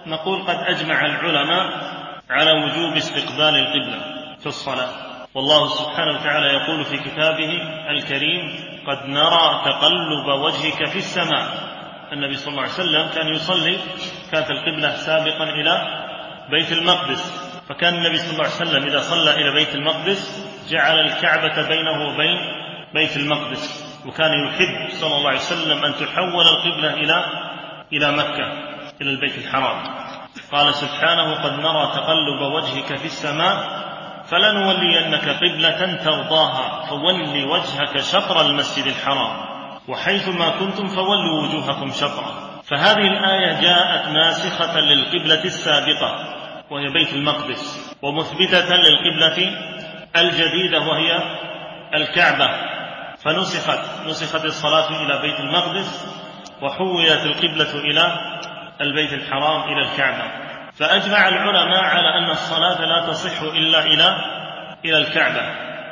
نقول قد أجمع العلماء على وجوب استقبال القبلة في الصلاة، والله سبحانه وتعالى يقول في كتابه الكريم: قد نرى تقلب وجهك في السماء. النبي صلى الله عليه وسلم كان يصلي، كانت القبلة سابقا إلى بيت المقدس، فكان النبي صلى الله عليه وسلم إذا صلى إلى بيت المقدس جعل الكعبة بينه وبين بيت المقدس، وكان يحب صلى الله عليه وسلم أن تحول القبلة إلى مكة، إلى البيت الحرام. قال سبحانه: قد نرى تقلب وجهك في السماء فلنولينك قبلة ترضاها فول وجهك شطر المسجد الحرام وحيث ما كنتم فولوا وجوهكم شطرا. فهذه الآية جاءت ناسخة للقبلة السابقة وهي بيت المقدس، ومثبتة للقبلة الجديدة وهي الكعبة، فنسخت الصلاة إلى بيت المقدس وحولت القبلة إلى البيت الحرام، إلى الكعبة. فأجمع العلماء على أن الصلاة لا تصح إلا إلى الكعبة.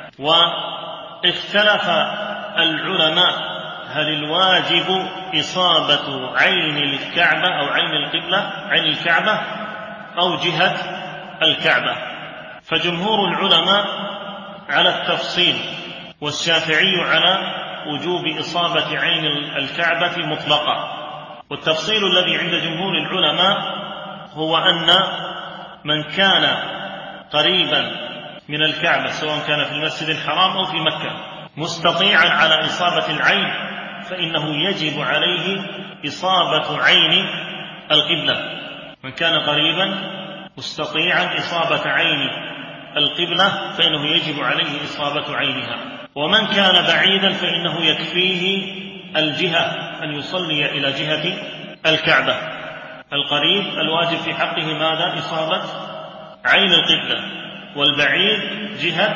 واختلف العلماء هل الواجب إصابة عين الكعبة أو عين القبلة، عين الكعبة أو جهة الكعبة. فجمهور العلماء على التفصيل، والشافعي على وجوب إصابة عين الكعبة مطلقا. والتفصيل الذي عند جمهور العلماء هو أن من كان قريبا من الكعبة سواء كان في المسجد الحرام أو في مكة مستطيعا على إصابة العين فإنه يجب عليه إصابة عين القبلة. من كان قريبا مستطيعا إصابة عين القبلة فإنه يجب عليه إصابة عينها. ومن كان بعيدا فإنه يكفيه الجهة، أن يصلي إلى جهة الكعبة. القريب الواجب في حقه ماذا؟ إصابة عين القبلة، والبعيد جهة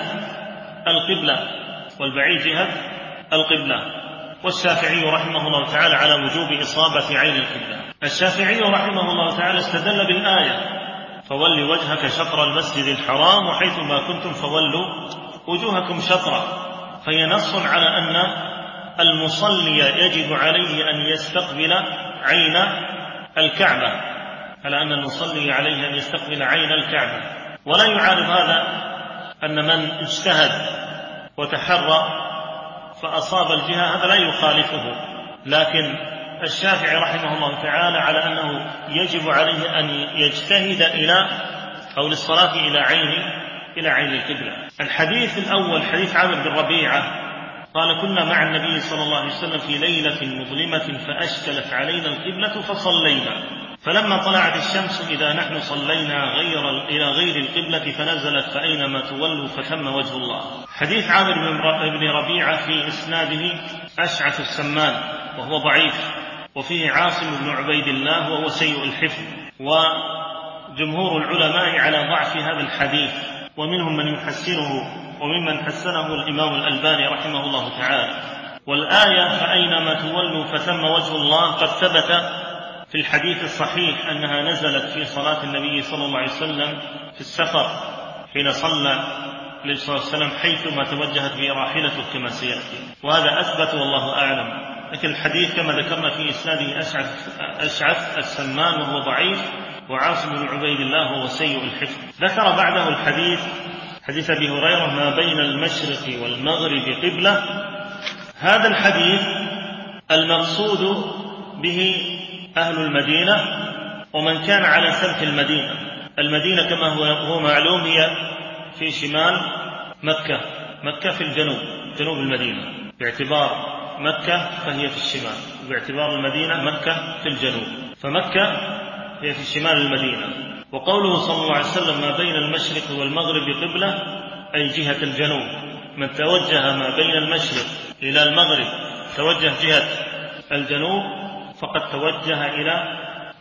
القبلة. والشافعي رحمه الله تعالى على وجوب إصابة عين القبلة. الشافعي رحمه الله تعالى استدل بالآية: فول وجهك شطر المسجد الحرام وحيث ما كنتم فولوا وجوهكم شطرا، فهي نص على أن المصلي يجب عليه أن يستقبل عين الكعبة، على أن المصلي عليه أن يستقبل عين الكعبة. ولا يعارض هذا أن من اجتهد وتحرى فأصاب الجهة هذا لا يخالفه، لكن الشافعي رحمه الله تعالى على أنه يجب عليه أن يجتهد للصلاة إلى عين القبلة. الحديث الأول حديث عامر بن ربيعة قال: كنا مع النبي صلى الله عليه وسلم في ليلة مظلمة فأشكلت علينا القبلة فصلينا، فلما طلعت الشمس إذا نحن صلينا إلى غير القبلة فنزلت فأينما تولوا فثم وجه الله. حديث عامر بن ربيعة في إسناده أشعث السمان وهو ضعيف، وفيه عاصم بن عبيد الله وهو سيء الحفظ، وجمهور العلماء على ضعف هذا الحديث، ومنهم من يحسنه وممن حسنه الإمام الألباني رحمه الله تعالى. والآية فأينما تولوا فثم وجه الله قد ثبت في الحديث الصحيح أنها نزلت في صلاة النبي صلى الله عليه وسلم في السفر حين صلى النبي صلى الله عليه وسلم حيثما توجهت به راحلته كما سيأتي، وهذا أثبت والله أعلم. لكن الحديث كما ذكرنا في إسناده أشعث السمان وهو ضعيف، وعاصم بن عبيد الله وهو سيء الحفظ. ذكر بعده الحديث حديث أبي هريرة: ما بين المشرق والمغرب قبلة. هذا الحديث المقصود به أهل المدينة ومن كان على سمت المدينة كما هو معلوم هي في شمال مكة في جنوب المدينة، باعتبار مكة فهي في الشمال، وباعتبار المدينة مكة في الجنوب، فمكة هي في شمال المدينة. وقوله صلى الله عليه وسلم: ما بين المشرق والمغرب قبلة، أي جهة الجنوب. من توجه ما بين المشرق إلى المغرب توجه جهة الجنوب فقد توجه إلى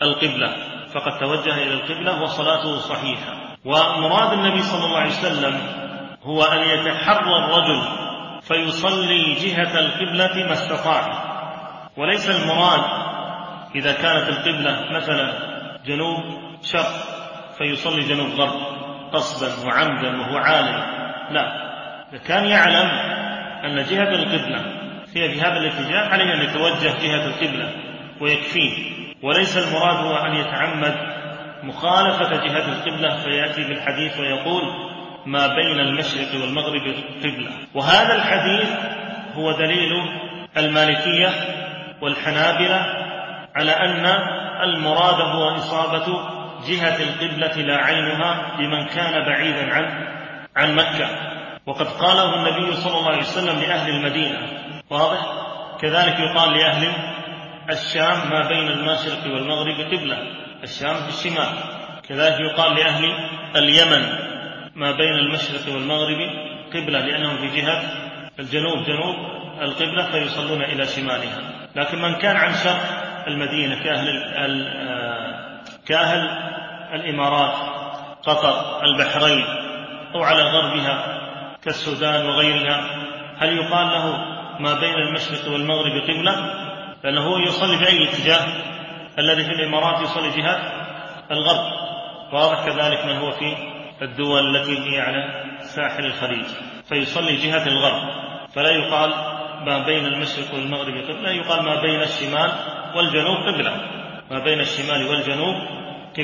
القبلة وصلاته صحيحة. ومراد النبي صلى الله عليه وسلم هو أن يتحرى الرجل فيصلي جهة القبلة ما استطاع، وليس المراد إذا كانت القبلة مثلا جنوب شرق فيصلي جنوب غرب قصدا وعمدا وهو عالم، لا، إذا كان يعلم أن جهة القبلة هي في هذا الاتجاه عليه أن يتوجه جهة القبلة ويكفيه، وليس المراد هو أن يتعمد مخالفة جهة القبلة، فيأتي بالحديث ويقول ما بين المشرق والمغرب قبلة. وهذا الحديث هو دليل المالكية والحنابلة على أن المراد هو إصابة جهة القبلة لا عينها لمن كان بعيدا عن مكة، وقد قاله النبي صلى الله عليه وسلم لأهل المدينة، واضح؟ كذلك يقال لأهل الشام ما بين المشرق والمغرب قبلة، الشام في الشمال. كذلك يقال لأهل اليمن ما بين المشرق والمغرب قبلة، لأنهم في جهة الجنوب جنوب القبلة فيصلون إلى شمالها. لكن من كان عن شرق المدينة كأهل الإمارات، قطر، البحرين، أو على غربها كالسودان وغيرها، هل يقال له ما بين المشرق والمغرب قبلة؟ لأنه يصلي بأي اتجاه؟ الذي في الإمارات يصلي جهة الغرب، واضح؟ كذلك من هو في الدول التي هي على ساحل الخليج فيصلي جهة الغرب، فلا يقال ما بين المشرق والمغرب قبلة، يقال ما بين الشمال والجنوب قبلة، ما بين الشمال والجنوب